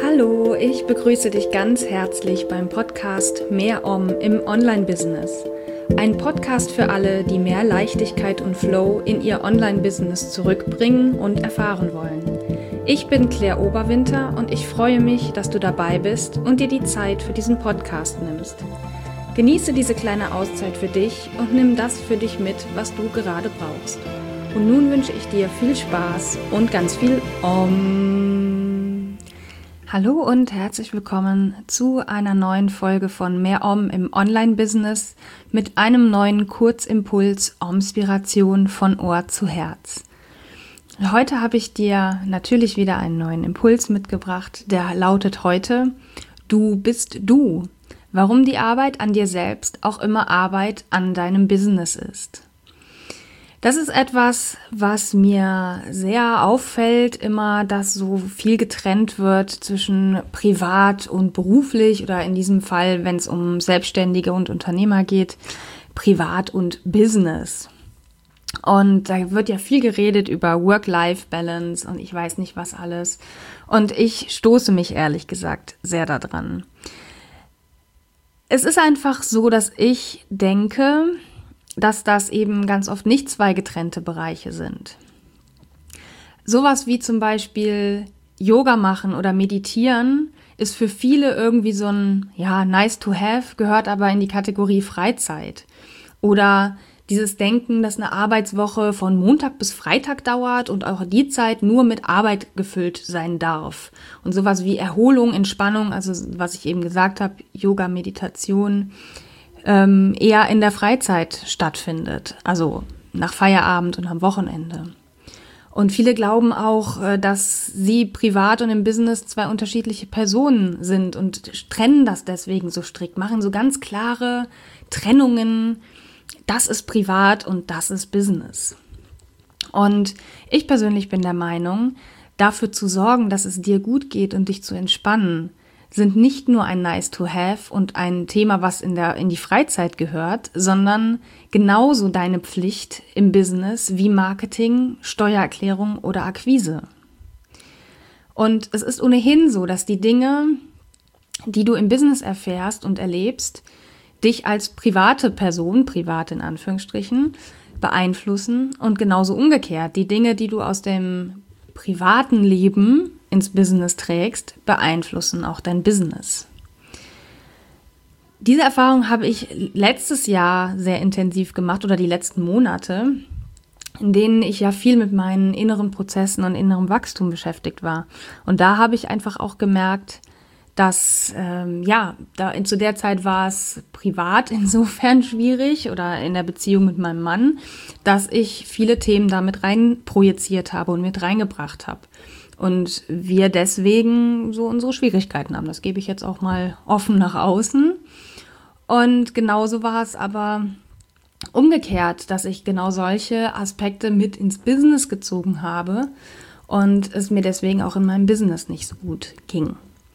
Hallo, ich begrüße dich ganz herzlich beim Podcast Mehr im Online-Business. Ein Podcast für alle, die mehr Leichtigkeit und Flow in ihr Online-Business zurückbringen und erfahren wollen. Ich bin Claire Oberwinter und ich freue mich, dass du dabei bist und dir die Zeit für diesen Podcast nimmst. Genieße diese kleine Auszeit für dich und nimm das für dich mit, was du gerade brauchst. Und nun wünsche ich dir viel Spaß und ganz viel Om. Hallo und herzlich willkommen zu einer neuen Folge von Mehr im Online-Business mit einem neuen Kurzimpuls Omspiration von Ohr zu Herz. Heute habe ich dir natürlich wieder einen neuen Impuls mitgebracht, der lautet heute: Du bist du. Warum die Arbeit an dir selbst auch immer Arbeit an deinem Business ist. Das ist etwas, was mir sehr auffällt, immer, dass so viel getrennt wird zwischen privat und beruflich oder in diesem Fall, wenn es um Selbstständige und Unternehmer geht, privat und Business. Und da wird ja viel geredet über Work-Life-Balance und ich weiß nicht was alles. Und ich stoße mich ehrlich gesagt sehr daran. Es ist einfach so, dass ich denke, dass das eben ganz oft nicht zwei getrennte Bereiche sind. Sowas wie zum Beispiel Yoga machen oder meditieren ist für viele irgendwie so ein, nice to have, gehört aber in die Kategorie Freizeit. Oder dieses Denken, dass eine Arbeitswoche von Montag bis Freitag dauert und auch die Zeit nur mit Arbeit gefüllt sein darf. Und sowas wie Erholung, Entspannung, also was ich eben gesagt habe, Yoga, Meditation, eher in der Freizeit stattfindet, also nach Feierabend und am Wochenende. Und viele glauben auch, dass sie privat und im Business zwei unterschiedliche Personen sind und trennen das deswegen so strikt, machen so ganz klare Trennungen, das ist privat und das ist Business. Und ich persönlich bin der Meinung, dafür zu sorgen, dass es dir gut geht und dich zu entspannen, sind nicht nur ein nice to have und ein Thema, was in die Freizeit gehört, sondern genauso deine Pflicht im Business wie Marketing, Steuererklärung oder Akquise. Und es ist ohnehin so, dass die Dinge, die du im Business erfährst und erlebst, dich als private Person, privat in Anführungsstrichen, beeinflussen und genauso umgekehrt. Die Dinge, die du aus dem privaten Leben ins Business trägst, beeinflussen auch dein Business. Diese Erfahrung habe ich letztes Jahr sehr intensiv gemacht oder die letzten Monate, in denen ich ja viel mit meinen inneren Prozessen und innerem Wachstum beschäftigt war. Und da habe ich einfach auch gemerkt, dass, zu der Zeit war es privat insofern schwierig oder in der Beziehung mit meinem Mann, dass ich viele Themen damit rein projiziert habe und mit reingebracht habe. Und wir deswegen so unsere Schwierigkeiten haben. Das gebe ich jetzt auch mal offen nach außen. Und genauso war es aber umgekehrt, dass ich genau solche Aspekte mit ins Business gezogen habe und es mir deswegen auch in meinem Business nicht so gut ging.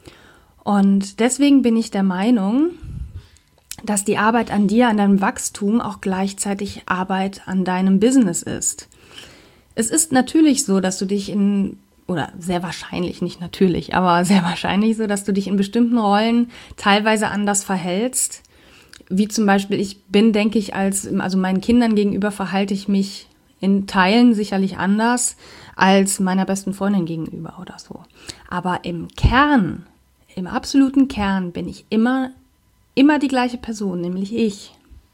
Und deswegen bin ich der Meinung, dass die Arbeit an dir, an deinem Wachstum auch gleichzeitig Arbeit an deinem Business ist. Es ist natürlich so, dass du dich sehr wahrscheinlich, nicht natürlich, aber sehr wahrscheinlich so, dass du dich in bestimmten Rollen teilweise anders verhältst. Wie zum Beispiel, denke ich, meinen Kindern gegenüber verhalte ich mich in Teilen sicherlich anders als meiner besten Freundin gegenüber oder so. Aber im absoluten Kern bin ich immer die gleiche Person, nämlich ich.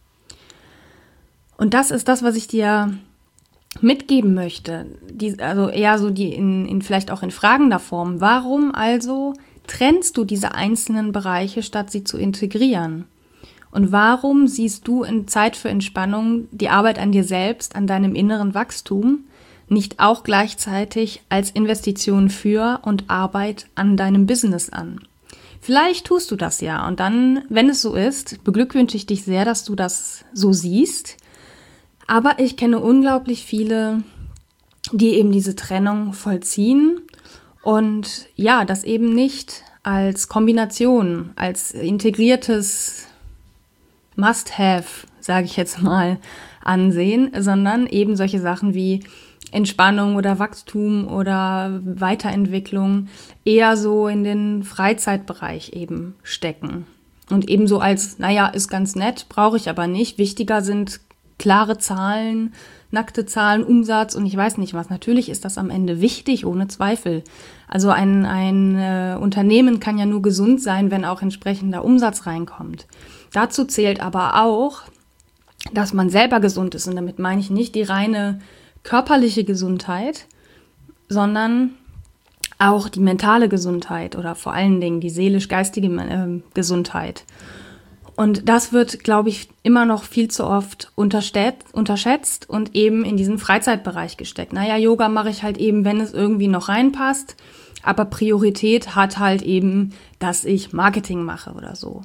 Und das ist das, was ich dir mitgeben möchte. Vielleicht auch in fragender Form. Warum also trennst du diese einzelnen Bereiche, statt sie zu integrieren? Und warum siehst du in Zeit für Entspannung die Arbeit an dir selbst, an deinem inneren Wachstum, nicht auch gleichzeitig als Investition für und Arbeit an deinem Business an? Vielleicht tust du das ja und dann, wenn es so ist, beglückwünsche ich dich sehr, dass du das so siehst. Aber ich kenne unglaublich viele, die eben diese Trennung vollziehen und das eben nicht als Kombination, als integriertes Must-have, sage ich jetzt mal, ansehen, sondern eben solche Sachen wie Entspannung oder Wachstum oder Weiterentwicklung eher so in den Freizeitbereich eben stecken. Und ebenso als, naja, ist ganz nett, brauche ich aber nicht. Wichtiger sind klare Zahlen, nackte Zahlen, Umsatz und ich weiß nicht was. Natürlich ist das am Ende wichtig, ohne Zweifel. Also ein Unternehmen kann ja nur gesund sein, wenn auch entsprechender Umsatz reinkommt. Dazu zählt aber auch, dass man selber gesund ist. Und damit meine ich nicht die reine körperliche Gesundheit, sondern auch die mentale Gesundheit oder vor allen Dingen die seelisch-geistige Gesundheit. Und das wird, glaube ich, immer noch viel zu oft unterschätzt und eben in diesen Freizeitbereich gesteckt. Naja, Yoga mache ich halt eben, wenn es irgendwie noch reinpasst, aber Priorität hat halt eben, dass ich Marketing mache oder so.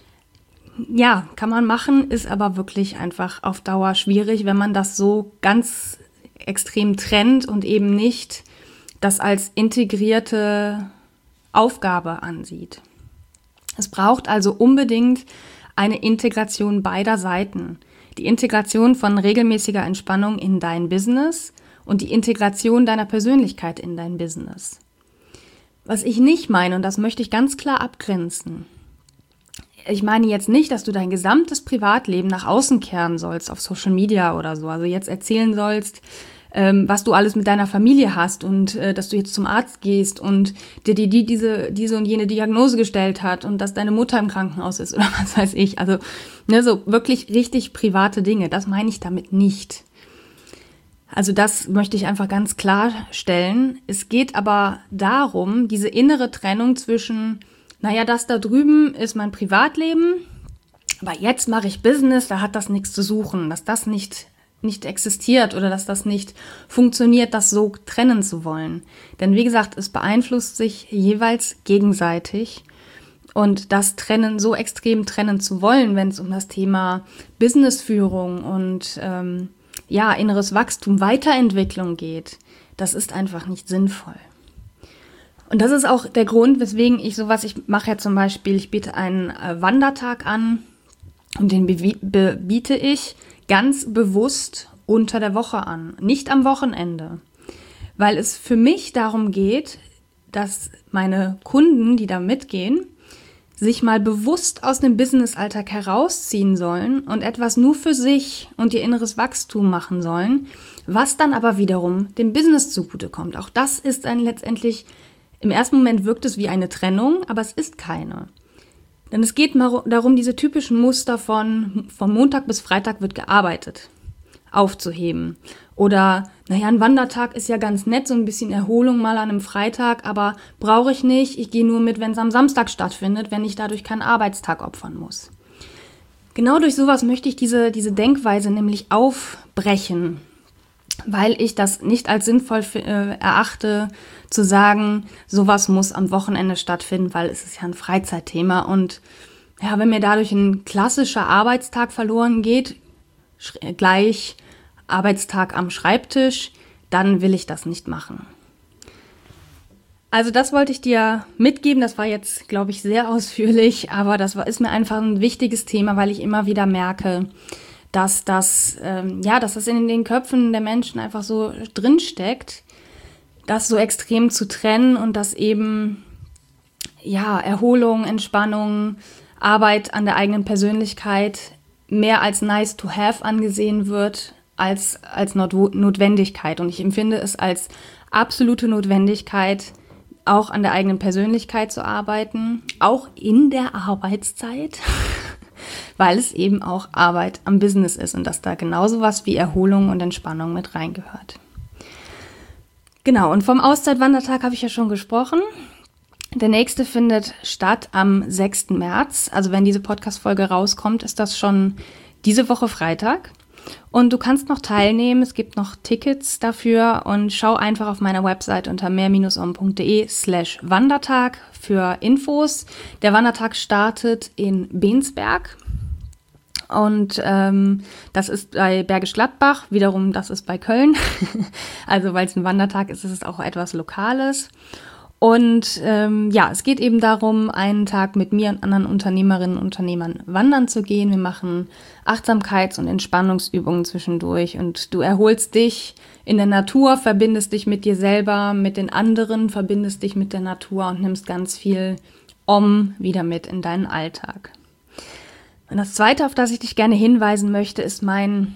Ja, kann man machen, ist aber wirklich einfach auf Dauer schwierig, wenn man das so ganz extrem trennt und eben nicht das als integrierte Aufgabe ansieht. Es braucht also unbedingt eine Integration beider Seiten. Die Integration von regelmäßiger Entspannung in dein Business und die Integration deiner Persönlichkeit in dein Business. Was ich nicht meine, und das möchte ich ganz klar abgrenzen, ich meine jetzt nicht, dass du dein gesamtes Privatleben nach außen kehren sollst auf Social Media oder so, also jetzt erzählen sollst, was du alles mit deiner Familie hast und dass du jetzt zum Arzt gehst und dir diese und jene Diagnose gestellt hat und dass deine Mutter im Krankenhaus ist oder was weiß ich. Also so wirklich richtig private Dinge, das meine ich damit nicht. Also das möchte ich einfach ganz klarstellen. Es geht aber darum, diese innere Trennung zwischen, naja, das da drüben ist mein Privatleben, aber jetzt mache ich Business, da hat das nichts zu suchen, dass das nicht existiert oder dass das nicht funktioniert, das so trennen zu wollen. Denn wie gesagt, es beeinflusst sich jeweils gegenseitig und das Trennen, so extrem trennen zu wollen, wenn es um das Thema Businessführung und inneres Wachstum, Weiterentwicklung geht, das ist einfach nicht sinnvoll. Und das ist auch der Grund, weswegen ich mache ja zum Beispiel, ich biete einen Wandertag an und den biete ich ganz bewusst unter der Woche an, nicht am Wochenende, weil es für mich darum geht, dass meine Kunden, die da mitgehen, sich mal bewusst aus dem Business-Alltag herausziehen sollen und etwas nur für sich und ihr inneres Wachstum machen sollen, was dann aber wiederum dem Business zugutekommt. Auch das ist dann letztendlich, im ersten Moment wirkt es wie eine Trennung, aber es ist keine. Denn es geht darum, diese typischen Muster von Montag bis Freitag wird gearbeitet, aufzuheben. Oder, naja, ein Wandertag ist ja ganz nett, so ein bisschen Erholung mal an einem Freitag, aber brauche ich nicht. Ich gehe nur mit, wenn es am Samstag stattfindet, wenn ich dadurch keinen Arbeitstag opfern muss. Genau durch sowas möchte ich diese Denkweise nämlich aufbrechen, weil ich das nicht als sinnvoll erachte, zu sagen, sowas muss am Wochenende stattfinden, weil es ist ja ein Freizeitthema. Und ja, wenn mir dadurch ein klassischer Arbeitstag verloren geht, gleich Arbeitstag am Schreibtisch, dann will ich das nicht machen. Also das wollte ich dir mitgeben. Das war jetzt, glaube ich, sehr ausführlich, aber ist mir einfach ein wichtiges Thema, weil ich immer wieder merke, dass das in den Köpfen der Menschen einfach so drinsteckt, das so extrem zu trennen und dass eben Erholung, Entspannung, Arbeit an der eigenen Persönlichkeit mehr als nice to have angesehen wird als Notwendigkeit. Und ich empfinde es als absolute Notwendigkeit, auch an der eigenen Persönlichkeit zu arbeiten, auch in der Arbeitszeit, weil es eben auch Arbeit am Business ist und dass da genauso was wie Erholung und Entspannung mit reingehört. Genau, und vom Auszeitwandertag habe ich ja schon gesprochen. Der nächste findet statt am 6. März. Also wenn diese Podcast-Folge rauskommt, ist das schon diese Woche Freitag. Und du kannst noch teilnehmen, es gibt noch Tickets dafür und schau einfach auf meiner Website unter mehr-om.de/Wandertag für Infos. Der Wandertag startet in Bensberg und das ist bei Bergisch Gladbach, wiederum das ist bei Köln. Also weil es ein Wandertag ist, ist es auch etwas Lokales. Und es geht eben darum, einen Tag mit mir und anderen Unternehmerinnen und Unternehmern wandern zu gehen. Wir machen Achtsamkeits- und Entspannungsübungen zwischendurch und du erholst dich in der Natur, verbindest dich mit dir selber, mit den anderen, verbindest dich mit der Natur und nimmst ganz viel wieder mit in deinen Alltag. Und das Zweite, auf das ich dich gerne hinweisen möchte, ist mein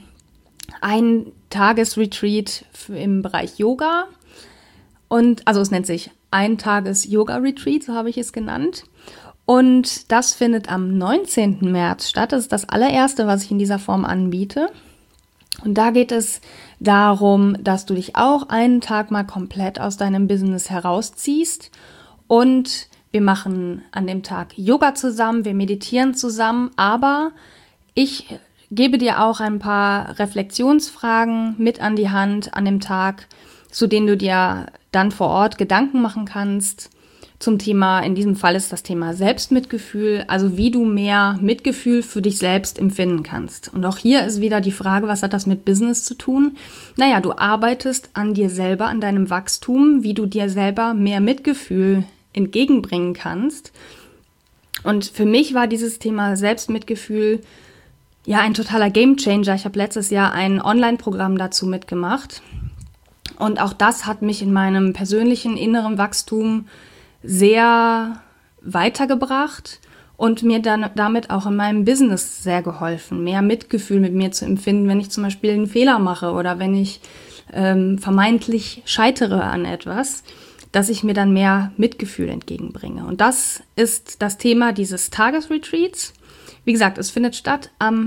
Ein-Tages-Retreat im Bereich Yoga. Und also es nennt sich Ein-Tages-Yoga-Retreat, so habe ich es genannt. Und das findet am 19. März statt. Das ist das allererste, was ich in dieser Form anbiete. Und da geht es darum, dass du dich auch einen Tag mal komplett aus deinem Business herausziehst. Und wir machen an dem Tag Yoga zusammen, wir meditieren zusammen, aber ich gebe dir auch ein paar Reflexionsfragen mit an die Hand an dem Tag, zu denen du dir dann vor Ort Gedanken machen kannst zum Thema, in diesem Fall ist das Thema Selbstmitgefühl, also wie du mehr Mitgefühl für dich selbst empfinden kannst. Und auch hier ist wieder die Frage, was hat das mit Business zu tun? Naja, du arbeitest an dir selber, an deinem Wachstum, wie du dir selber mehr Mitgefühl entgegenbringen kannst. Und für mich war dieses Thema Selbstmitgefühl ein totaler Gamechanger. Ich habe letztes Jahr ein Online-Programm dazu mitgemacht. Und auch das hat mich in meinem persönlichen inneren Wachstum sehr weitergebracht und mir dann damit auch in meinem Business sehr geholfen, mehr Mitgefühl mit mir zu empfinden, wenn ich zum Beispiel einen Fehler mache oder wenn ich vermeintlich scheitere an etwas, dass ich mir dann mehr Mitgefühl entgegenbringe. Und das ist das Thema dieses Tagesretreats. Wie gesagt, es findet statt am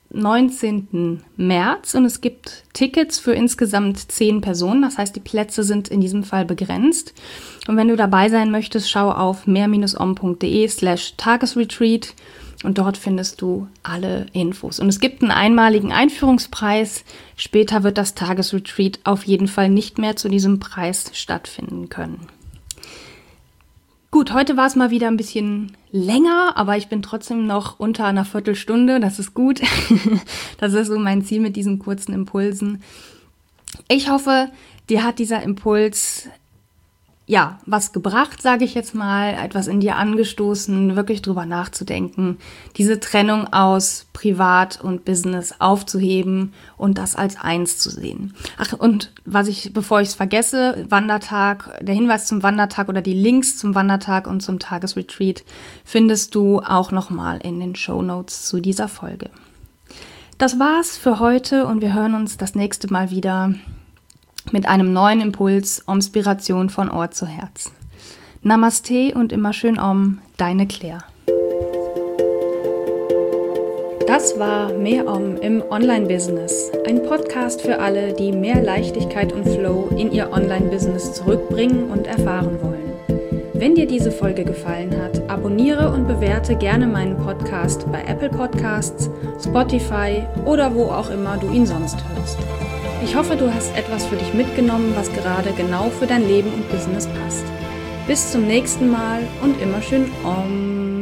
19. März und es gibt Tickets für insgesamt 10 Personen. Das heißt, die Plätze sind in diesem Fall begrenzt. Und wenn du dabei sein möchtest, schau auf mehr-om.de/Tagesretreat und dort findest du alle Infos. Und es gibt einen einmaligen Einführungspreis. Später wird das Tagesretreat auf jeden Fall nicht mehr zu diesem Preis stattfinden können. Gut, heute war es mal wieder ein bisschen länger, aber ich bin trotzdem noch unter einer Viertelstunde. Das ist gut. Das ist so mein Ziel mit diesen kurzen Impulsen. Ich hoffe, dir hat dieser Impuls was gebracht, sage ich jetzt mal, etwas in dir angestoßen, wirklich drüber nachzudenken, diese Trennung aus Privat und Business aufzuheben und das als eins zu sehen. Ach, und bevor ich es vergesse, Wandertag, der Hinweis zum Wandertag oder die Links zum Wandertag und zum Tagesretreat findest du auch nochmal in den Shownotes zu dieser Folge. Das war's für heute und wir hören uns das nächste Mal wieder mit einem neuen Impuls, Inspiration von Ohr zu Herz. Namaste und immer schön deine Claire. Das war Mehr im Online-Business, ein Podcast für alle, die mehr Leichtigkeit und Flow in ihr Online-Business zurückbringen und erfahren wollen. Wenn dir diese Folge gefallen hat, abonniere und bewerte gerne meinen Podcast bei Apple Podcasts, Spotify oder wo auch immer du ihn sonst hörst. Ich hoffe, du hast etwas für dich mitgenommen, was gerade genau für dein Leben und Business passt. Bis zum nächsten Mal und immer schön Om.